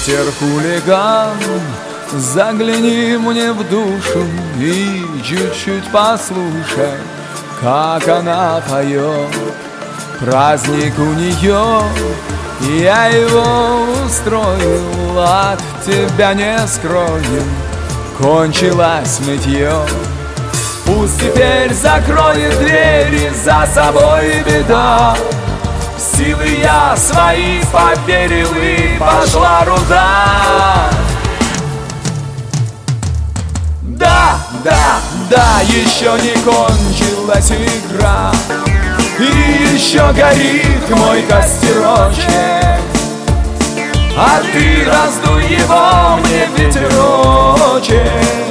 ветер-хулиган, загляни мне в душу и чуть-чуть послушай, как она поет. Праздник у нее, я его устроил, от тебя не скрою, кончилось мытье. Пусть теперь закроет двери за собой беда. В силы я свои поверил и пошла руда. Да, еще не кончилась игра, и еще горит мой костерочек. А ты раздуй его мне, ветерочек,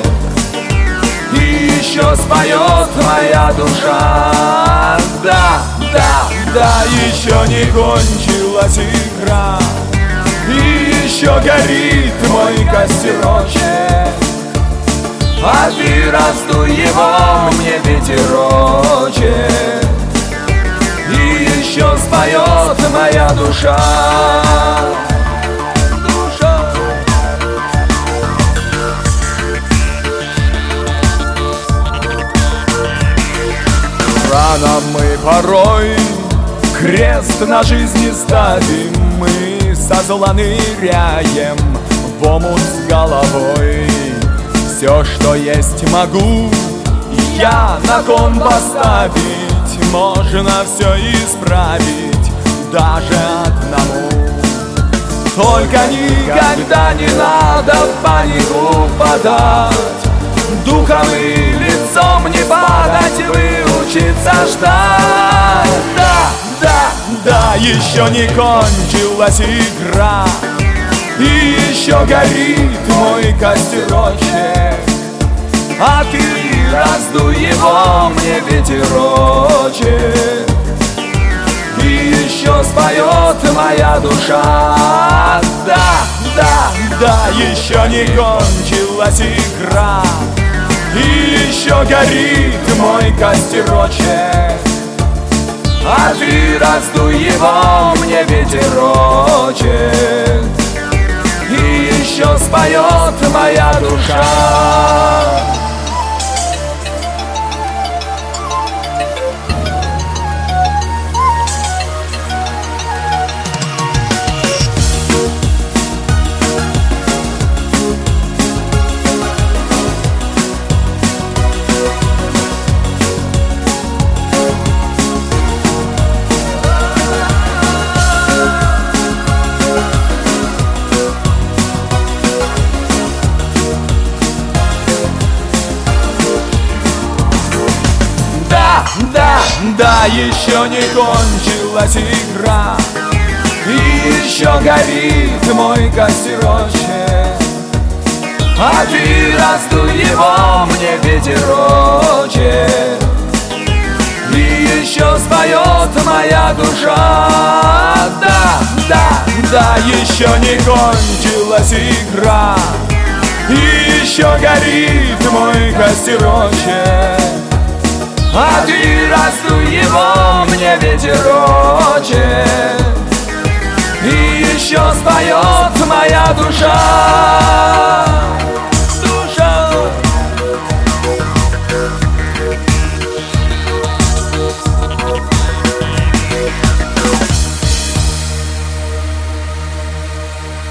и еще споет моя душа. Да, еще не кончилась игра, и еще горит мой костерочек. А ты раздуй его мне, ветерочек, и еще споет моя душа. Рано мы порой крест на жизни ставим, мы со зла ныряем в омут с головой. Все, что есть, могу я на кон поставить, можно все исправить, даже одному. Только никогда не надо в панику впадать, духом и лицом не падать, выучиться ждать. Да, еще не кончилась игра, и еще горит мой костерочек. А ты раздуй его мне, ветерочек, и еще споет моя душа. Да, еще не кончилась игра, и еще горит мой костерочек. А ты раздуй его мне, ветерочек, и еще споет моя душа. Да, еще не кончилась игра, и еще горит мой костерочек. А ты раздуй его мне, ветерочек, и еще споет моя душа. Да, еще не кончилась игра, и еще горит мой костерочек. А ты раздуй его мне, ветерочек, и еще споет моя душа.